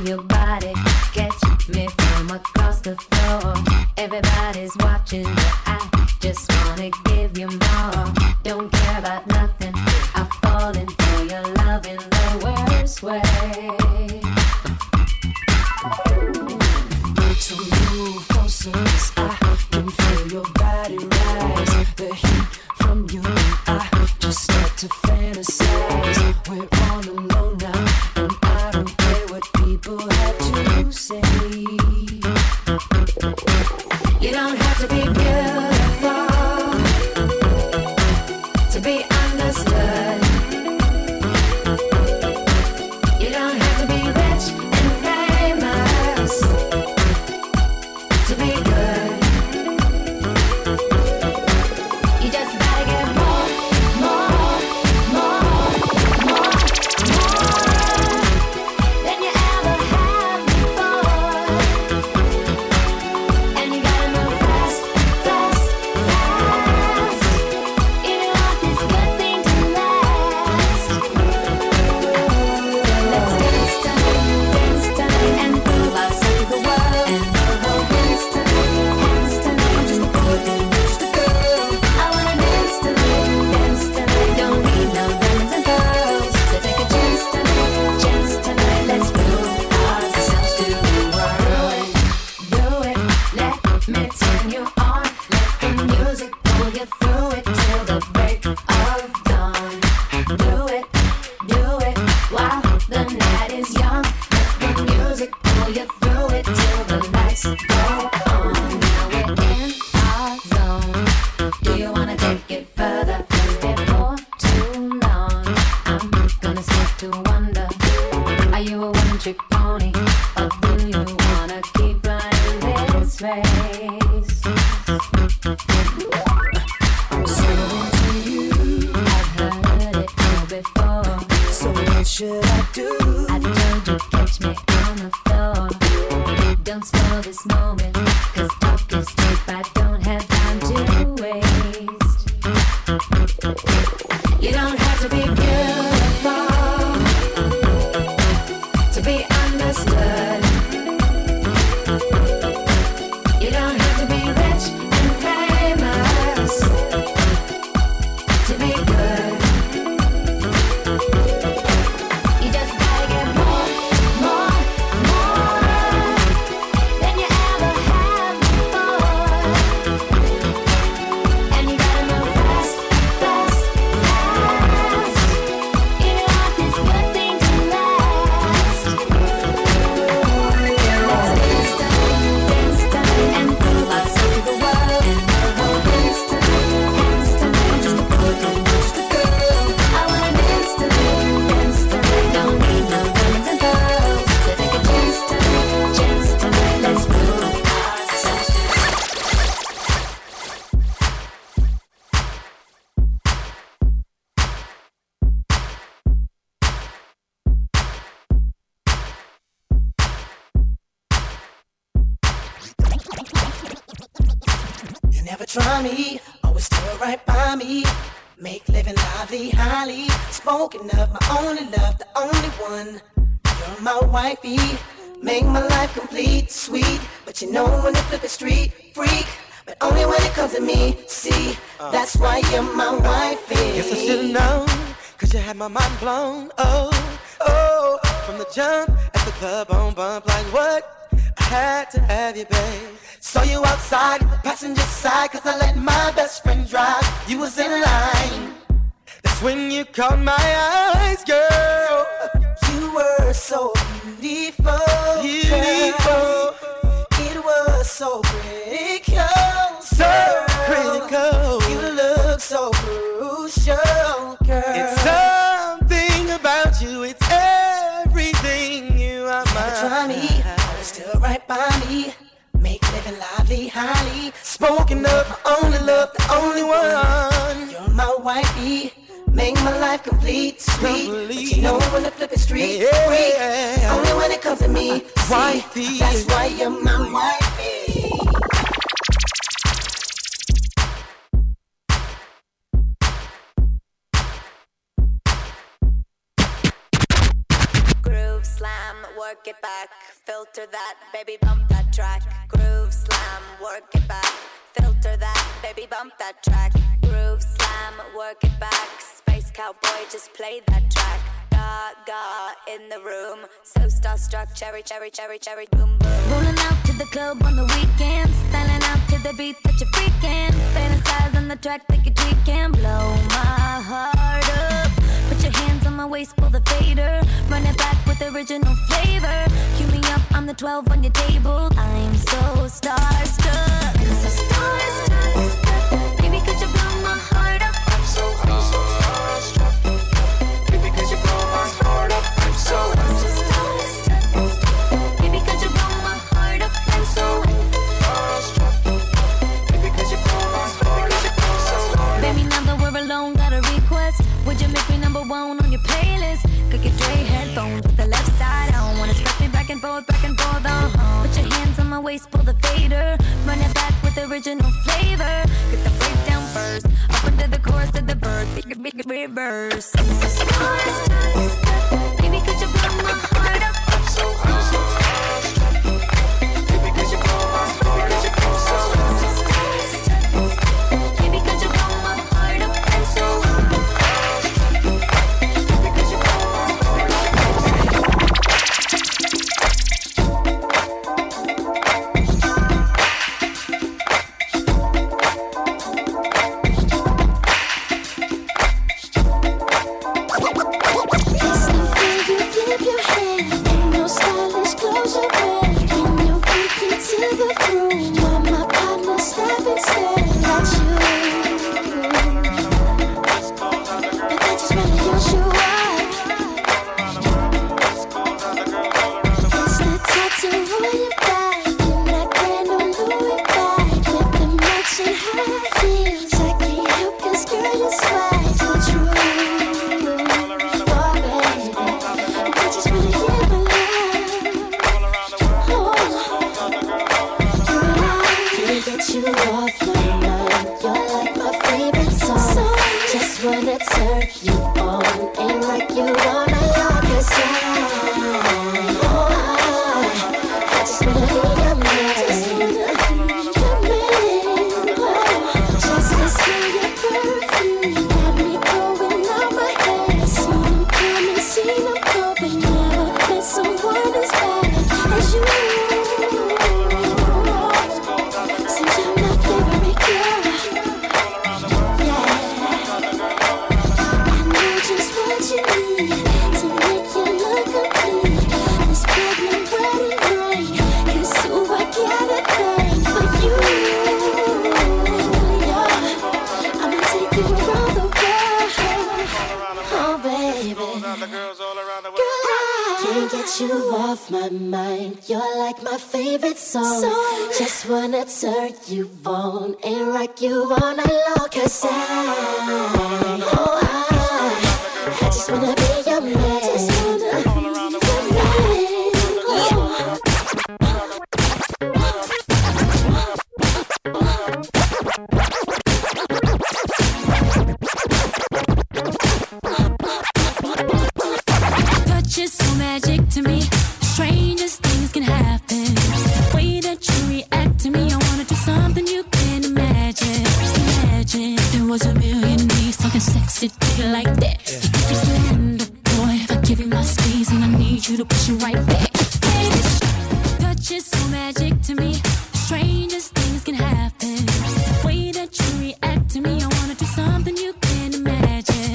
move your body, catch me from across the floor. Everybody's watching, but I just wanna give you more. Don't care about nothing, I fall into your love in the worst way. So move closer, 'cause I can feel your body rise. The heat from you and I just start to fantasize. We're all alone now, and I don't care what people have to say. You don't have to be beautiful to be understood. You don't have to be rich and famous to be good. You just gotta get more than you ever had before. And you gotta move fast. You don't want this good thing to last. Let's dance tonight, and prove ourselves to the world. And hands tonight, I'm just a boy, just a girl. I wanna dance tonight, don't need no diamonds and pearls. So take a chance tonight, let's prove ourselves to the world. Do it, let me turn you on. Let the music pull you through it till the break of dawn. Do it while the night is young. Let the music pull you through it till the lights go on. Now we're in our zone. Do you wanna take it further? Before too long, I'm gonna start to wonder. Are you a one-trick pony, or do you wanna keep running this race? I'm singing to you, I've heard it all before. so what should I do? I told you catch me on the floor. Don't spoil this moment, 'cause talk is cheap. I don't have time to waste. You don't have to be beautiful to be understood. You don't have to be rich and famous to be good. You just gotta get more than you ever had before. And you gotta move fast. You don't want this good thing to last. Let's dance tonight, and prove ourselves to the world. And hands tonight, just a boy, just a girl. I wanna dance tonight, don't need no diamonds and pearls. So take a chance tonight, let's prove ourselves to the You never try me, always still right by me. Make living lively, highly spoken of, my only love, the only one. You're my wifey, make my life complete, sweet. But you know when they flip it street, freak. But only when it comes to me, see. That's why you're my wifey. Guess I should've known, 'cause you had my mind blown. Oh, from the jump at the club on bump, like what? I had to have you, babe. Saw you outside, passenger side, 'cause I let my best friend drive. You was in line. That's when you caught my eyes, girl. You were so beautiful, girl. It was so critical, So girl. critical. You look so crucial, girl. It's something about you, it's everything. You are Never mine. try me, always still right by me. Make living lively, highly Spoken of, my only love, the only one. You're my wifey, make my life complete, sweet. But you know when the flip is street, Yeah. free. Only when it comes to me, see. Wifey. That's why you're my wifey. Groove slam, work work it back. Filter that, baby, bump that track. Groove slam, work it back. Filter that, baby, bump that track. Groove slam, work it back. Space cowboy, just play that track. Gaga in the room, so starstruck, cherry, cherry, cherry, cherry, boom, boom. Rolling out to the club on the weekend, styling out to the beat that you're freaking. Fantasize on the track like you're tweaking. Blow my heart up. Put your hands on my waist, pull the fader. Run it back with original flavor. Cue me up, I'm the 12 on your table. I'm so starstruck. So starstruck. Baby, could you blow my heart up? I'm so starstruck. Baby, could you blow my heart up? I'm so starstruck. Baby, could you blow my heart up? I'm so starstruck. Baby, could you blow my heart up? Baby, now that we're alone, got a request. Would you make me number one on your playlist? Could get Dre headphones with the left side on. Wanna scratch me back and forth, Put your hands on my waist, pull the fader. Run it back with original flavor. Get the breakdown first, up into the chorus to the verse. Make it reverse. Baby, could you blow my heart up? I'm so starstruck. Baby, could you blow my heart up? I'm so starstruck. Baby, could you blow my heart up? I'm so starstruck. Baby, could you blow my heart up? Just wanna turn you on and rock you all night long. 'Cause I just wanna be your man. Just wanna be your man. Touch is so magic to me. Strangest things can happen. The way that you react to me, I wanna do something you can't imagine. Imagine if there was a million me talking sexy to you like that. You just land up, boy, if I give you my squeeze and I need you to push it right back. Baby, touch is so magic to me. Strangest things can happen. The way that you react to me, I wanna do something you can't imagine.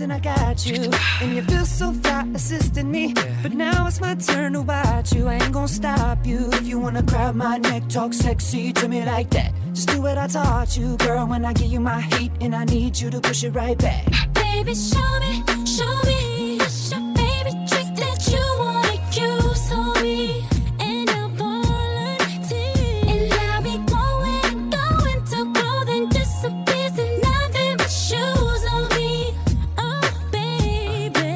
when I got you. And you feel so fly assisting me. But now it's my turn to watch you. I ain't gonna stop you. If you wanna grab my neck, talk sexy to me like that. Just do what I taught you, girl, when I give you my heat. And I need you to push it right back. Baby, show me, what's your favorite trick that you wanna use on me? And I'll volunteer. And I'll be going to clothing disappears and nothing but shoes on me. Oh, baby.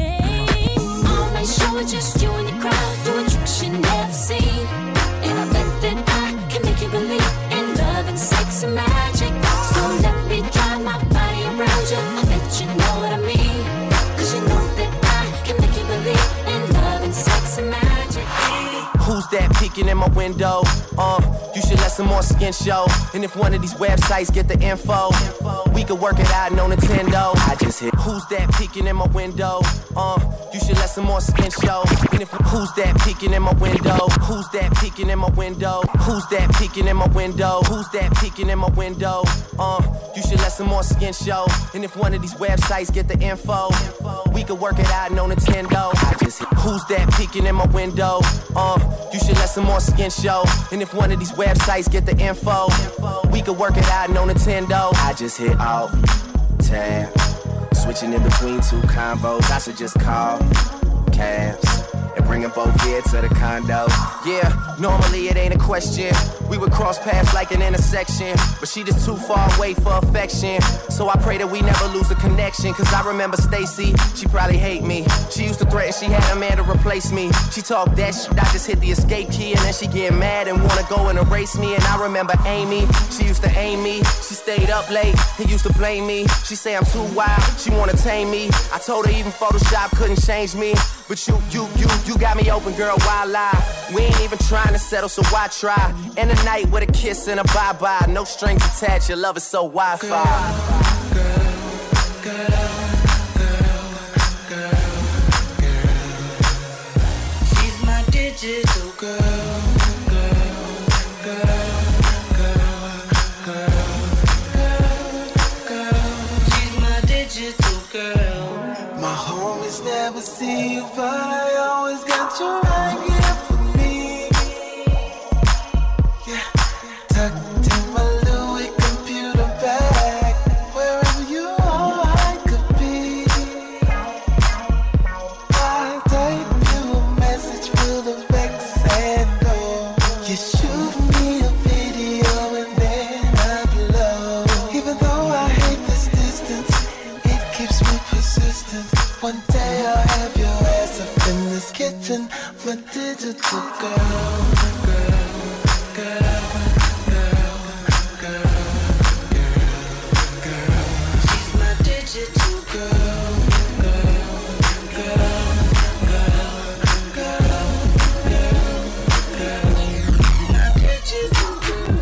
On my show, just you and the crowd doing tricks you never seen. And I bet that I can make you believe in love and sex and magic. So let me drive my body around you. I bet you know what I mean. Cause you know that I can make you believe in love and sex and magic. Who's that peeking in my window? You should let some more skin show. And if one of these websites get the info, we could work it out, no Nintendo. I just hit. Who's that peeking in my window? You should let some more skin show. And if who's that peeking in my window? Who's that peeking in my window? Who's that peeking in my window? Who's that peeking in my window? You should let some more skin show. And if one of these websites get the info, we could work it out, no Nintendo. I just hit. Who's that peeking in my window? You should let some more skin show. And if one of these websites get the info, we could work it out, no Nintendo. I just hit alt tab, switching in between two convos. I should just call cabs and bring them both here to the condo. Yeah, normally it ain't a question. We would cross paths like an intersection, but she just too far away for affection. So I pray that we never lose the connection. Cause I remember Stacy, she probably hate me. She used to threaten she had a man to replace me. She talked that shit, I just hit the escape key. And then she get mad and wanna go and erase me. And I remember Amy, she used to aim me. She stayed up late and used to blame me. She say I'm too wild, she wanna tame me. I told her even Photoshop couldn't change me. But you got me open, girl, why lie? We ain't even trying to settle, so why try? And a night with a kiss and a bye-bye. No strings attached, your love is so Wi-Fi. She's my digital girl. She's my digital girl. My homies never see you, but I always got you right here for me. Yeah, tucked in my Louis computer bag. Wherever you are, I could be. I type you a message full of vex and go. You shoot me a video and then upload. Even though I hate this distance, it keeps me persistent. One day I'll have your ass up in this kitchen, my digital girl. She's my digital girl. My digital girl.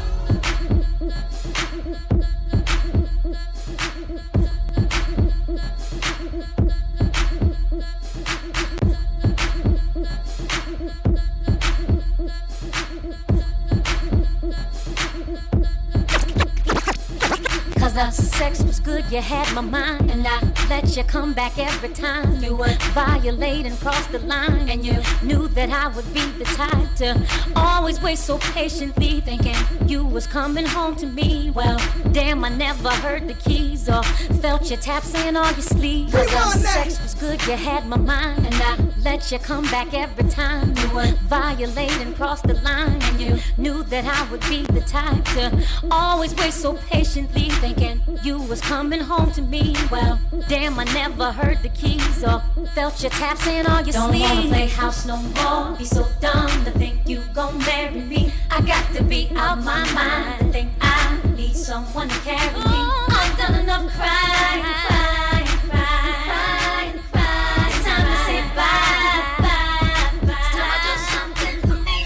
Cause the sex was good, you had my mind. And I let you come back every time. You would violate and cross the line. And you knew that I would be the type to always wait so patiently, thinking you was coming home to me. Well, damn, I never heard the keys or felt your taps in all your sleeves. Cause the sex was good, you had my mind. And I let you come back every time. You would violate and cross the line. And you knew that I would be the type to always wait so patiently, thinking you was coming home to me. Well, damn, I never heard the keys or felt your taps in all your sleeves. Don't wanna play house no more. Be so dumb to think you gon' marry me. I got to be out my mind to think I need someone to carry me. I've done enough crying, crying, crying, crying. It's time to say bye, bye, bye. It's time to do something for me.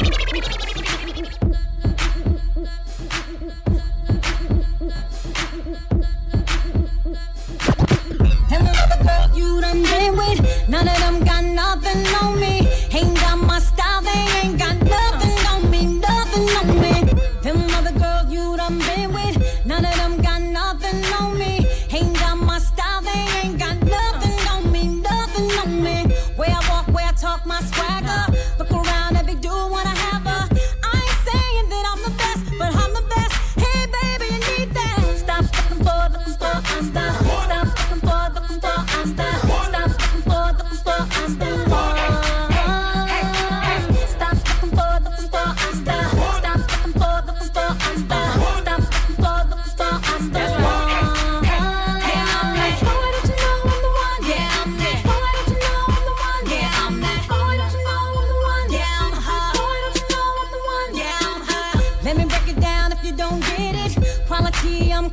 Them other girls you done been with, none of them got nothing on me. Ain't got my style, they ain't got nothing on me, nothing on me. Them other girls you done been with, none of them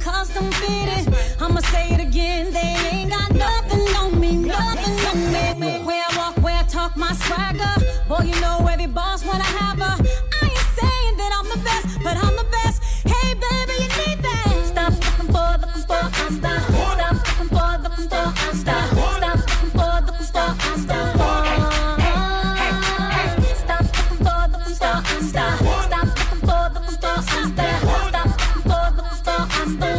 custom fitted. I'ma say it again, they ain't got nothing on me, nothing on me. Where I walk, where I talk, my swagger. Boy, you know every boss wanna have her. I ain't saying that I'm the best, but I'm the best. Hey, baby, you need that. Stop looking for, I'm stop. Stop looking for, I'm stop. Stop looking for, I'm stop. Stop looking for, I'm stop. Stop looking for, I'm stop. Stop looking for, I'm stop.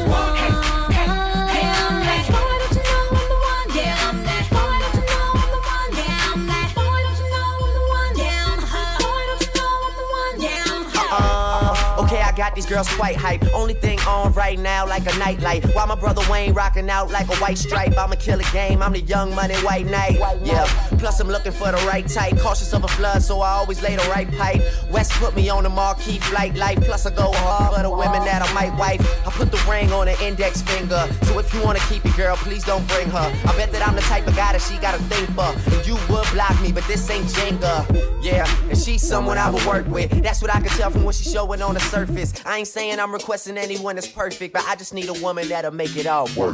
Yeah, I'm that. Boy, don't you know I'm the one? Yeah, I'm that. Boy, don't you know I'm the one? Yeah, I'm that. Boy, don't you know I'm the one? Yeah, I'm her. Boy, don't you know I'm the one? Yeah, I'm her. Okay, I got these girls quite hype. Only thing on right now like a nightlight. While my brother Wayne rocking out like a white stripe. I'ma kill a game, I'm the young money white knight. Yeah, plus I'm looking for the right type. Cautious of a flood, so I always lay the right pipe. West put me on the marquee flight life. Plus I go hard for the women that I might wife. I put the ring on her index finger. So if you wanna keep it, girl, please don't bring her. I bet that I'm the type of guy that she got a thing for. And you would block me, but this ain't Jenga. Yeah, and she's someone I would work with. That's what I can tell from what she's showing on the surface. I ain't saying I'm requesting anyone that's perfect, but I just need a woman that'll make it all work.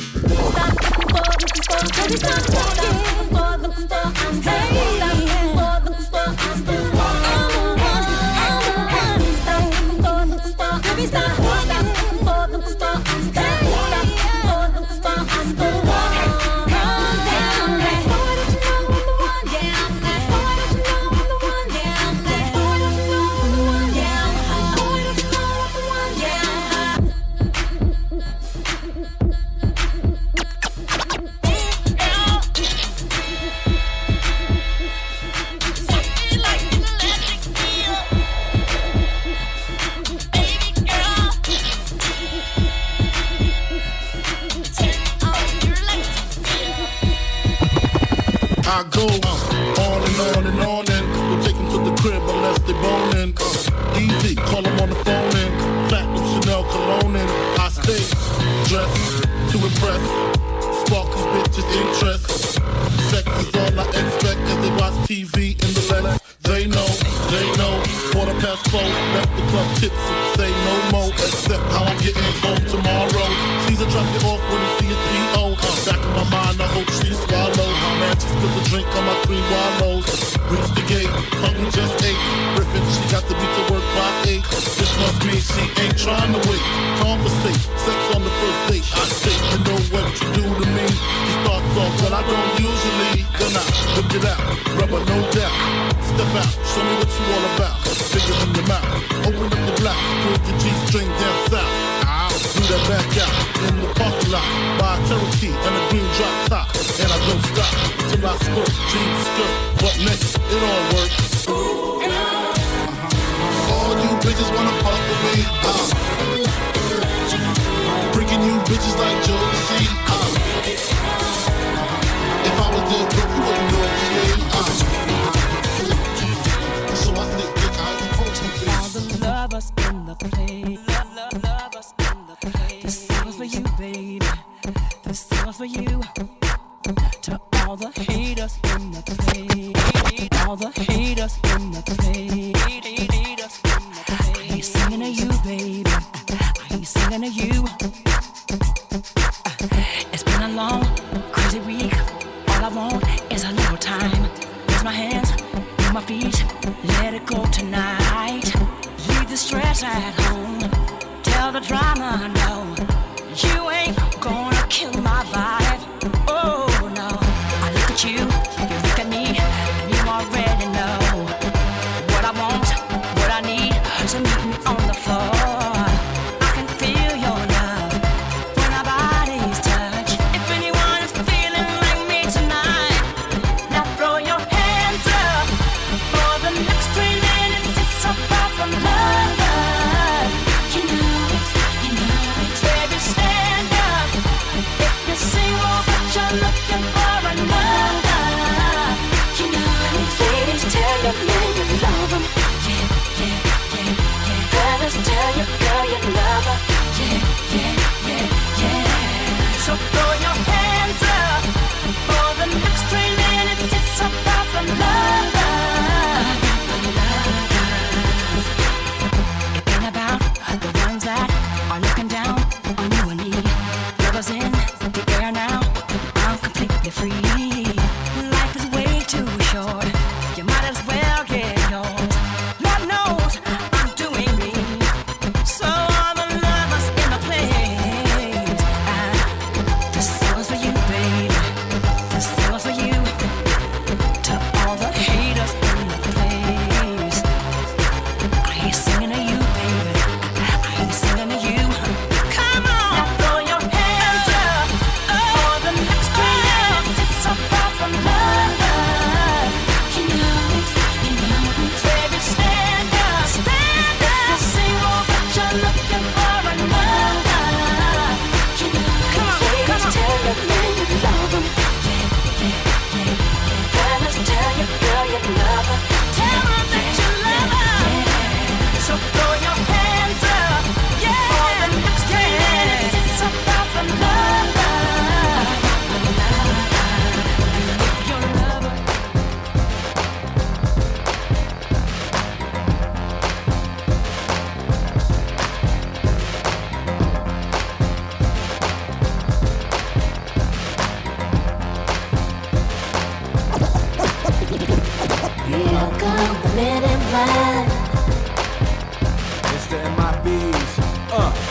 I go on and we'll take them to the crib unless they boning. Easy, call them on the phone and platinum Chanel cologne and I stay dressed to impress, spark these bitches' interest. Sex is all I expect as they watch TV in the lens. They know, 4:04, left the club tipsy, say no more, except how I'm getting home tomorrow. Caesar dropped it off when he see his P.O. Back in my mind, I hope she swallow. Man, she spilled the drink on my 3 wallows. Reached the gate, hungry just ate. Griffin, she got to be to work by 8. This must mean she ain't trying to wait. Conversate, sex on the first date. I say, you know what you do to me. She starts off, but I don't usually. Then I whip it out, rubber no doubt. Step out, show me what you all about. Fingers in your mouth, open up the blouse, pull your G-string down south. Do that back out in the parking lot. Buy a Cherokee and a green drop top. And I don't stop till I squirt, jeans skirt. But next, it all works. All you bitches wanna fuck with me. Freaking you bitches like Josie. If I was there, you wouldn't know it's me. So I think I can post something. All the lovers in the place. Lovers in the place. This song is for you, baby. This song is for you. To all the haters in the place. All the haters in the place. I ain't singing to you, baby. I ain't singing to you. It's been a long, crazy week. All I want is a little time. Raise my hands, move my feet. Let it go tonight. Leave the stress at home. Tell the drama no. You ain't gonna kill my vibe. Oh no. I look at you, you look at me, and you already know what I want, what I need. So meet me on the floor. I can feel your love when our bodies touch. If anyone is feeling like me tonight, now throw your hands up. For the next 3 minutes, it's so far from love. You know it. Baby, stand up. If you're single, but you're looking for another, you know it. Ladies, tell your man you love him. Yeah. Fellas, tell your girl you love her. Yeah. So throw your hands up. For the next 3 minutes, it's so far from love. It ain't about the ones that are looking down on you and me.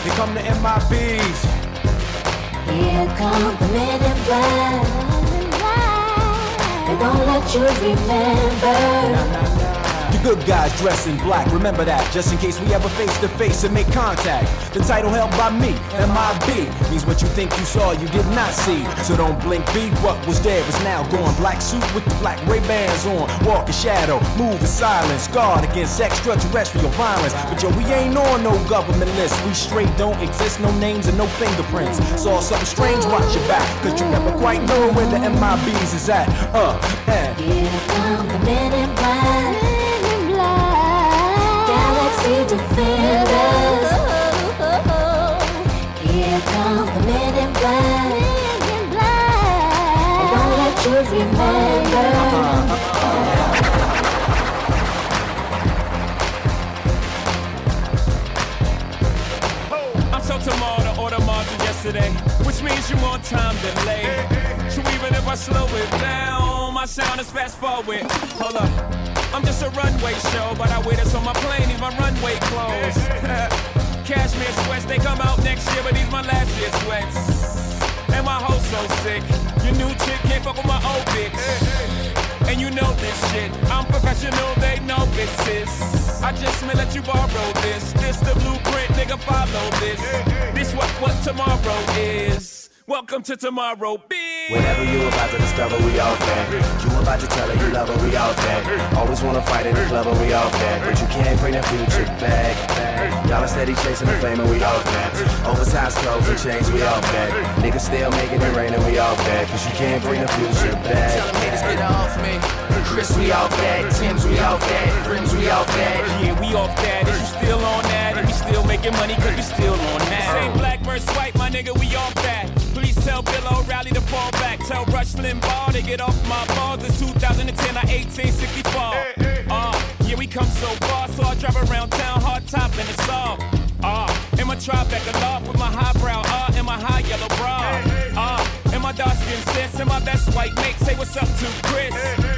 Here come the MIBs. Here come the men in black. They don't let you remember. The good guys dress in black, remember that, just in case we ever face to face and make contact. The title held by me, MIB, means what you think you saw, you did not see. So don't blink, be what was there is now gone. Black suit with the black Ray-Bans on, walk in shadow, move in silence, guard against extraterrestrial violence. But yo, we ain't on no government list, we straight don't exist, no names and no fingerprints. Saw something strange, watch your back, cause you never quite know where the MIBs is at. Here come the men in black. Galaxy defenders. Here come the men in black. They don't let you remember. I'm so tomorrow to order Mars than yesterday, which means you on time delay. So even if I slow it down, my sound is fast forward. Hold up, I'm just a runway show, but I wear this on my plane, these my runway clothes. Cashmere sweats, they come out next year, but these my last year sweats. And my hoe so sick, your new chick can't fuck with my old bitch. And you know this shit, I'm professional, they know this is. I just may let you borrow this the blueprint, nigga, follow this. This what tomorrow is. Welcome to tomorrow, bitch. Whenever you about to discover we off that. You about to tell her you love her, we off that. Always wanna fight in the club and we off that. But you can't bring that future back. Y'all are steady chasing the fame and we off that. Oversized clothes and chains, we off that. Niggas still making it rain and we off that. Cause you can't bring the future back. Tell them haters get off me. Chris, we off that. Tim's, we off that. Rims, we off that. Yeah, we off that. Is you still on that? And we still making money cause we still on that. Same black versus white, my nigga, we off that. Please tell Bill O'Reilly to fall back. Tell Rush Limbaugh to get off my balls. It's 2010 or 1864. Yeah, we come so far, so I drive around town, hard top and it's all. In my Tribeca loft with my highbrow and my high yellow bra. And my dark skin sis and my best white mate. Say what's up to Chris.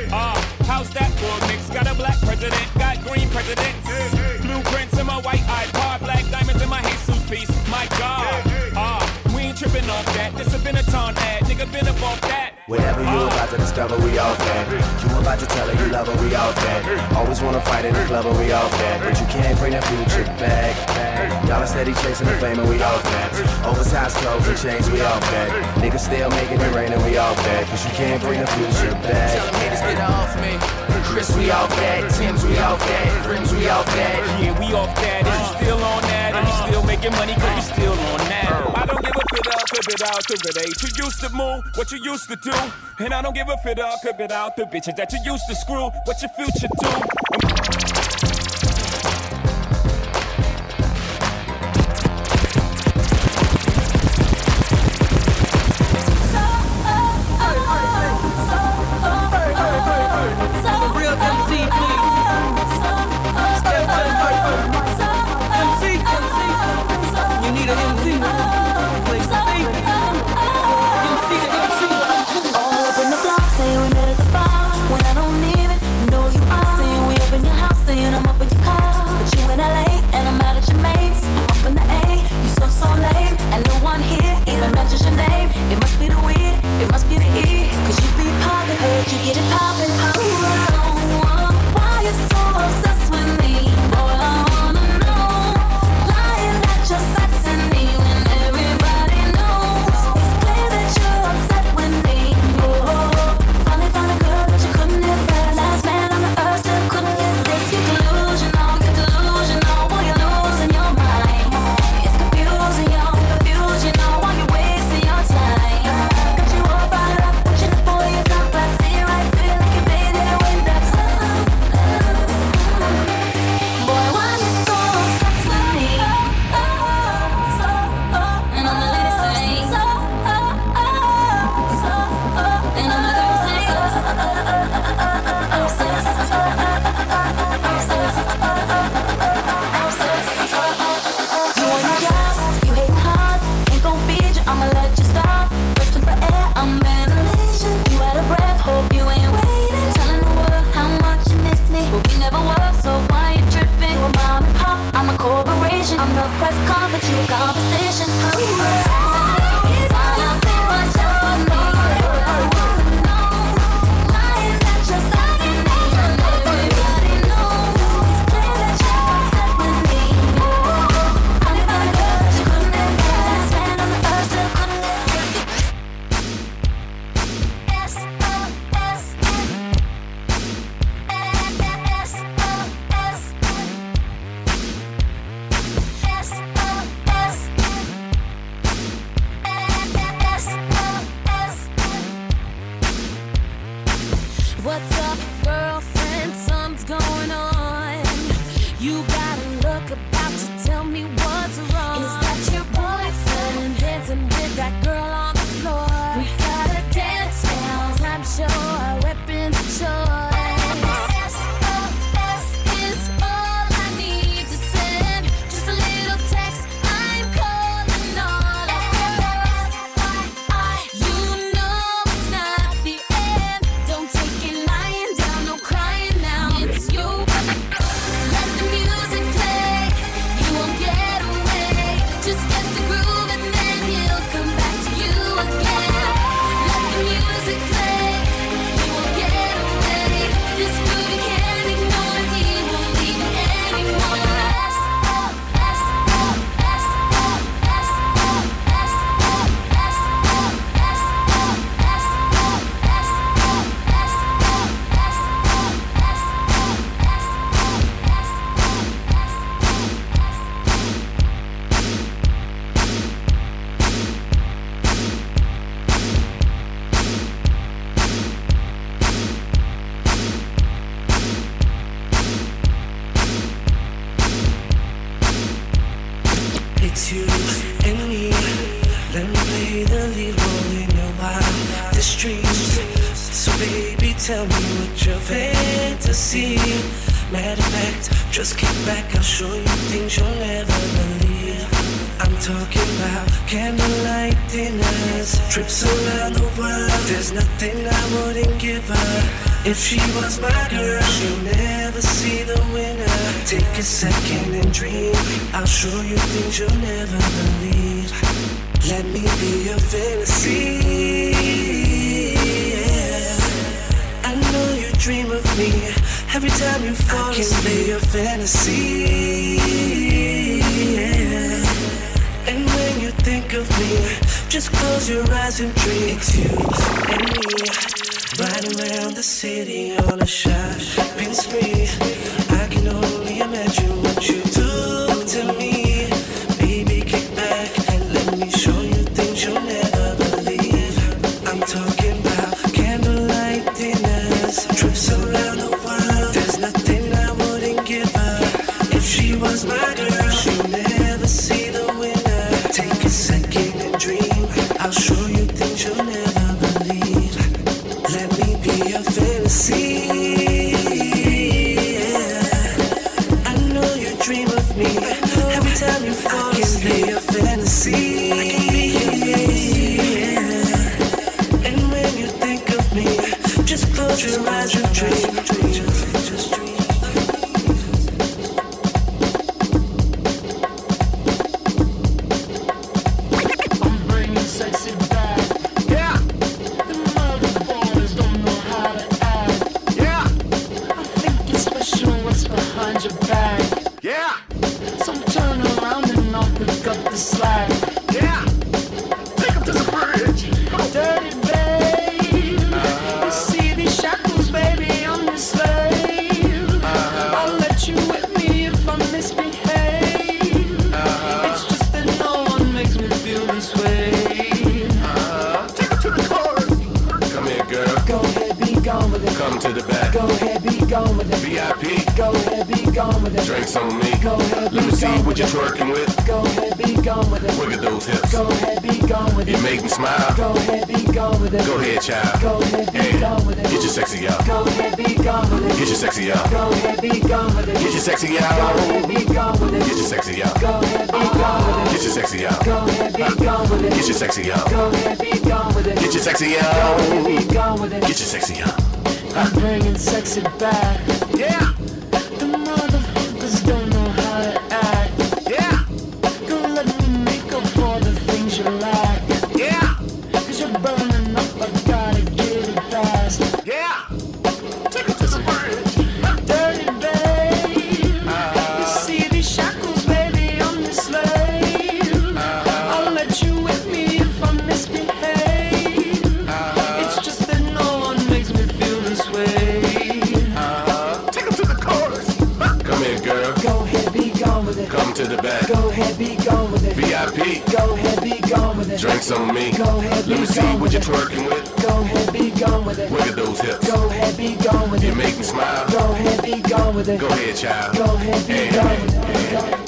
How's that for mix? Got a black president, got green presidents. Blueprints in my white iPod, black diamonds in my Jesus piece. My God. We ain't tripping off that. This a Benetton ad, nigga been up off that. Whenever you about to discover we off that. You about to tell her you love her, we off that. Always wanna fight in the club and we off that. But you can't bring that future back. Y'all are steady chasing the fame and we off that. Oversized clothes and chains, we off that. Niggas still making it rain and we off that. Cause you can't bring the future back. Tell them haters get off me. Chris, we off that. Tim's, we off that. Rims, we off that. Yeah, we off that. Is you still on that? And we still making money cause we still on that. I don't give a fit out, clip it out, clip it out. You used to move what you used to do. And I don't give a fit out, clip it out. The bitches that you used to screw, what your future do. When I don't need it, know you are saying we up in your house, saying talk about you. Tell me what's wrong. Is that your boyfriend dancing with that girl on the floor? We gotta dance now. Time to show our weapons of choice. SOS is all I need to send. Just a little text. I'm calling all of us. You know it's not the end. Don't take it lying down, no crying now. It's you. Let the music play. You won't get away. Just get the groove and then he'll come back to you again. Let the music play. You won't get away. This groove you can't ignore. He won't leave you anymore. It's you and me. Let me play the lead role in your wildest dreams. So baby, tell me what your fantasy. Matter of fact, just kick back, I'll show you things you'll never believe. I'm talking about candlelight dinners, trips around the world. There's nothing I wouldn't give her. If she was my girl, she'll never see the winner. Take a second and dream. I'll show you things you'll never believe. Let me be your fantasy. Yeah. I know you dream of me. Every time you fall asleep, I can be your fantasy. Yeah. And when you think of me, just close your eyes and dream. It's you and me, riding around the city on a shopping spree. I can only imagine what you took to me. Baby, kick back and let me show you things you'll never believe. I'm talking about candlelight dinners, trips around the world. There's nothing I wouldn't give her. If she was my girl, she'll never see the winner. Take a second and dream. I'll show you things you'll never believe. Let me be your fantasy. Yeah. I know you dream of me. Every time you fall asleep, I can be your fantasy. Yeah. And when you think of me, just close your eyes and dream. Just dream. I'm bringing sexy back. Yeah. The mother boys don't know how to act. Yeah. I think it's special what's behind your back. Yeah. So turn around and I'll pick up the slack. Yeah. Take him to the bridge. Dirty babe. You see these shackles, baby, I'm your slave. I'll let you whip me if I misbehave. It's just that no one makes me feel this way. Take him to the chorus. Come here, girl. Go ahead, be gone with it. Come to the back. Go ahead, be gone with it. VIP. Go ahead, be gone with it. Drinks on me. Go ahead, Let me be see gone what with you're it. twerking with. Go ahead, be gone with it. Wiggle those hips. Go ahead, be gone with You it. make me smile. Go ahead, be gone with it. Go ahead, child. Go ahead, be Hey, gone with it. get your sexy out. Go ahead, be gone with it. Get your sexy out. Go ahead, be gone with it. Get your sexy Go out. ahead, be gone with it. Get your sexy out. Go ahead, be gone with it. Get your sexy out. Go ahead, be gone with it. Get your sexy out. Go ahead, be gone with it. Get your sexy Go ahead, be out. gone with it. Get your sexy out. I'm bringing sexy back. Yeah. The motherfuckers don't know how to act. Yeah. Go let me make up for the things you lack. Yeah. Cause you're burning up, I gotta get it fast. Yeah. Take him to the bridge. Dirty babe. You see these shackles, baby, I'm your slave. I'll let you whip me if I misbehave. It's just that no one makes me feel this way. Take him to the chorus. Come here, girl. Go ahead, be gone with it. Come to the back. Go ahead, be gone with it. VIP. Go ahead, be gone with it. Drinks on me. Go ahead, Let be me see gone what with you're it. twerking with. Go ahead, be gone with it. Wiggle those hips. Go ahead, be gone with You it. make me smile. Go ahead, be gone with it. Go ahead, child. Go ahead, be gone with it.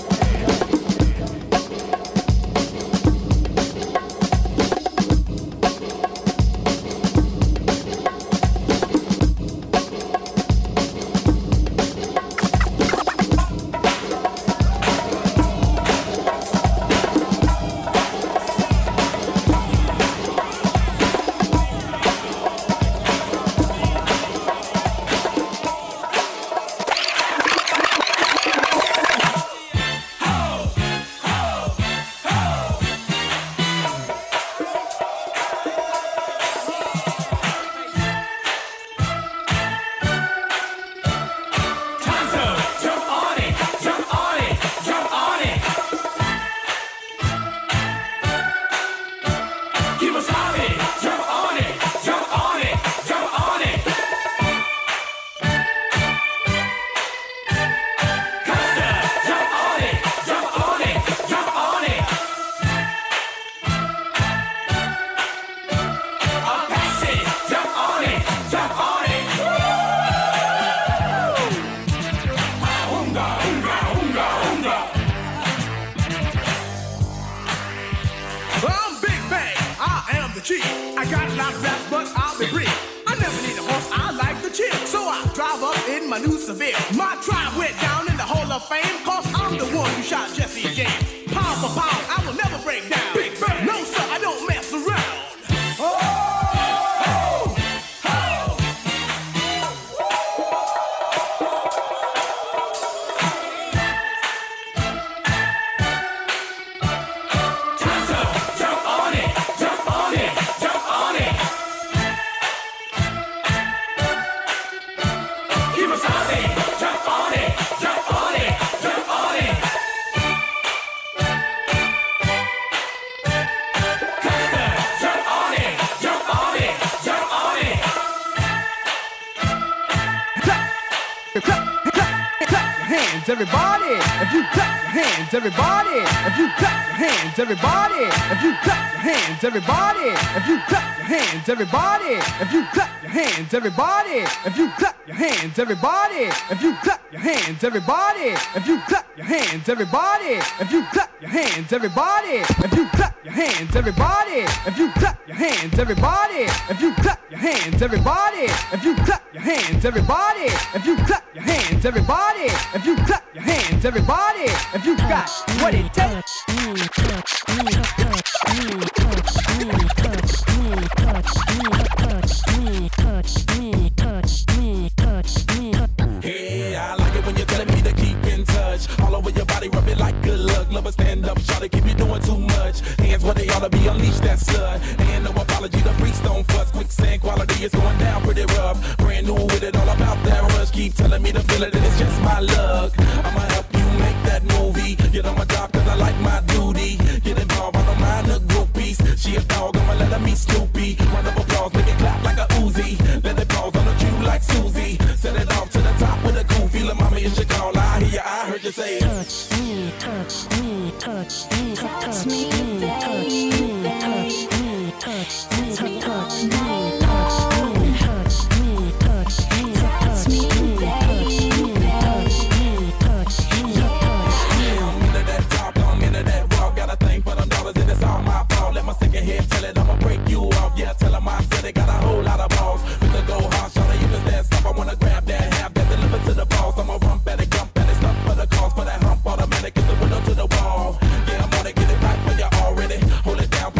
Everybody, if you clap your hands, everybody, if you clap your hands, everybody, if you clap your hands, everybody, if you clap your hands, everybody, if you clap your hands, everybody, if you clap your hands, everybody, if you clap your hands, everybody, if you clap your hands, everybody, if you clap your hands, everybody, if you clap your hands, everybody, if you clap your hands, everybody, if you clap your hands, everybody, if you clap your hands, everybody, if you clap your hands, everybody, if you clap your hands, everybody, if you got what it takes. Hey, I like it when you're telling me to keep in touch. All over your body, rub it like good luck. Love a stand up, try to keep you doing too much. Hands where they ought to be, unleash that slut. Ain't no apology, the freaks don't fuss. Quicksand quality is going down pretty rough. Brand new with it, all about that rush. Keep telling me to feel it, and it's just my luck. I'ma help you make that movie. Get on my job, cause I like my duty. Get involved, I don't mind the groupies. She a dog, I'ma let her be Snoopy. Round of applause, make it clap like a Uzi. Let it pause on the cue like Susie. Set it off to the top with a cool feeling. Mommy, it's your call. I hear you, I heard you say touch me, touch me, touch me, touch me, touch me, touch me, touch me, touch me, touch me, touch me, touch me, touch me, I'm into that talk, I'm into that walk. Got a thing for them dollars and it's all my fault. Let my second head tell it, I'ma break you off. Yeah, tell them I said it, got a whole lot of balls. With the go hard, shawty, you can stand stop. I wanna grab that, have that, deliver to the boss. I'ma rump at it, jump at it, stop for the cause. For that hump automatic, is the window to the wall. Yeah, I'm gonna get it right when you're already. Hold it down.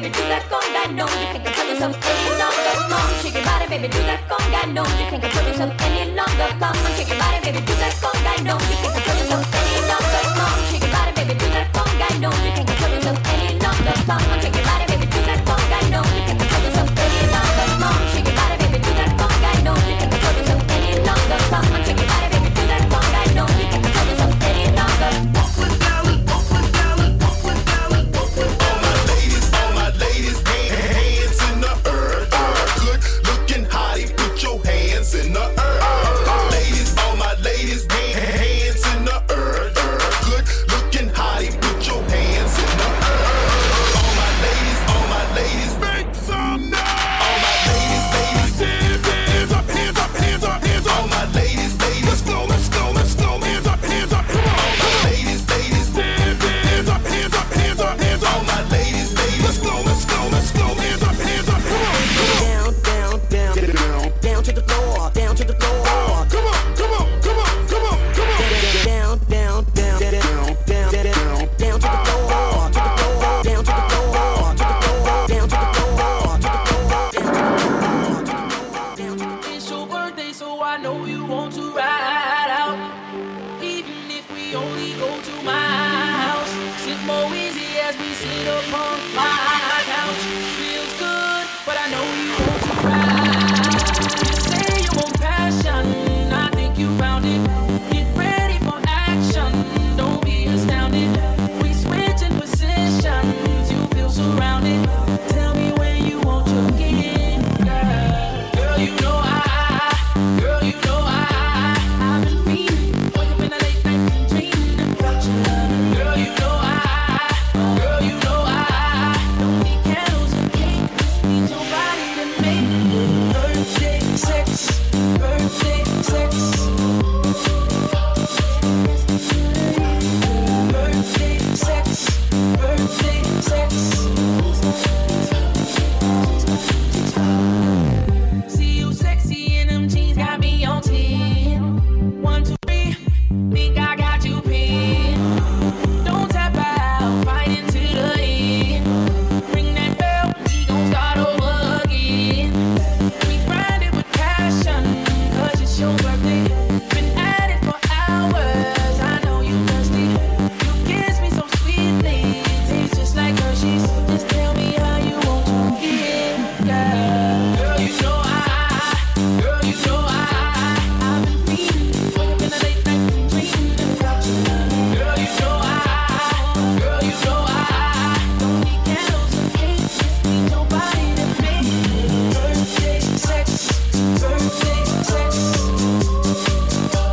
baby, do that conga. No, you can't control yourself any longer. Come on, shake your body, baby, do that conga. No, you can't control yourself any longer. Come on, shake your body, baby, do that conga. No, you can't control yourself any longer. Come on, shake your body, baby, do that conga. No, you can't control yourself any longer. Come on, shake your body, baby, do that conga. No, you can't control yourself any longer. Come on, shake your body, baby, do that conga. No, you can't control yourself any longer. Come on, shake your body, baby, do that conga. No, you can't control yourself any longer. All my ladies, hands in the earth. Good looking hottie, put your hands in the earth. All my ladies, hands in the earth. Good looking hottie, put your hands in the earth. All my ladies, make some noise. All my ladies, hands up, hands up, hands up, hands up. All my ladies, let's go, let's go, let's go. Hands up, hands up, come on. All my ladies, hands up, hands up, hands up, hands up. All my ladies, let's go, let's go, let's go. Hands up, hands up, come on. Down, down, down, down to the floor, down to the floor. Come on, come on, come on, come on, come on. Down, down, down, down, down, down to the floor, to the floor, down to the floor, to the floor, down to the floor, to the floor. It's your birthday, so I know you want to ride out. Even if we only go to my house, sit more easy as we sit upon my couch. Feels good, but I know you want to ride. You say you want passion, I think you found it. Get ready for action, don't be astounded. We switch in positions, you feel surrounded. Tell me when you want to get, girl. Girl, you know I've been feeling. Wake up in the late night and dreaming about your love. Girl, you know I don't need candles and cake. Just need your body to make birthday sex, birthday sex. Birthday sex, birthday sex. See you sexy in them jeans, got me on 10. 1, 2, 3, think I got you pinned. Don't tap out, fight into the end. Ring that bell, we gon' start over again. We grind it with passion, 'cause it's your birthday. Been at it for hours, I know you thirsty. You kiss me so sweetly, it tastes just like Hershey's. Just tell me how you want to get, girl. Girl, you know I've been feeling. Wake up in the late night and dreaming about your love. Girl, you know I don't need candles and cake. Just need your body to make birthday sex, birthday sex.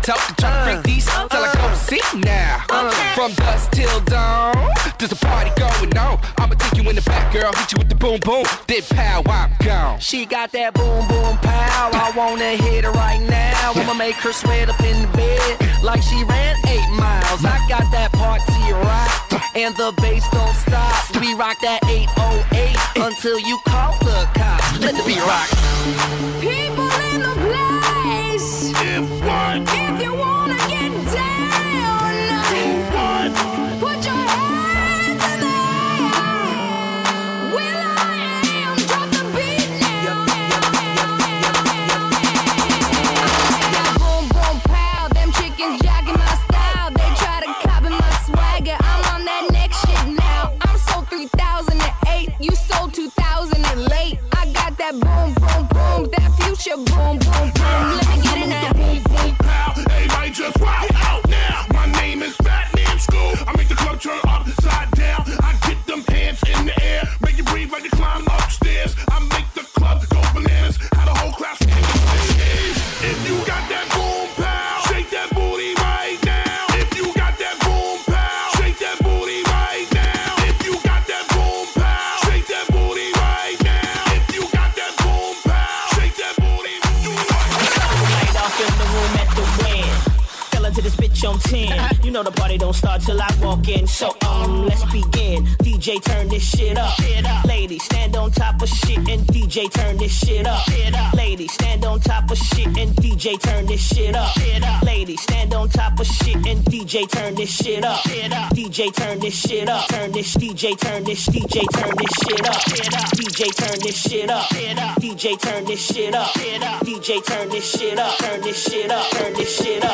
talk and try to freak these till I go to sleep now. From dusk till dawn, there's a party going on. I'ma take you in the back, girl, hit you with the boom boom, then pow, I'm gone. She got that boom boom pow, I wanna hit her right now. I'ma make her sweat up in the bed like she ran 8 miles. I got that party rock, and the bass don't stop. We rock that 808 until you call the cops. Let the beat rock. People in the place. If you wanna get down, put your hands in the air. Will I am, drop the beat now. Boom boom pow, them chickens jacking my style. They try to copy my swagger. I'm on that next shit now. I'm sold 3008, you sold 2000 and late. I got that boom boom boom, that future boom boom boom. Let me get it now. Boom boom pow, everybody just wow out now. My name is Fat Man School. I make the club turn upside down. I get them hands in the air, make you breathe like you climb upstairs. I make the club go bananas. How the whole crowd sing. If you got that boom pow, shake that booty right now. If you got that boom pow, shake that booty right now. If you got that boom pow, shake that booty right now. If you got that boom pow, shake that booty. Light off in the room at the win. Fell into this bitch on 10. You know the party don't start till I walk in. So let's begin. DJ turn this shit up. Ladies stand on top of shit and DJ turn this shit up. Ladies stand on top of shit and DJ turn this shit up. Ladies stand on top of shit and DJ turn this shit up. DJ turn this shit up. Turn this DJ turn this DJ turn this shit up. DJ turn this shit up. DJ turn this shit up. DJ turn this shit up. Turn this shit up. Turn this shit up.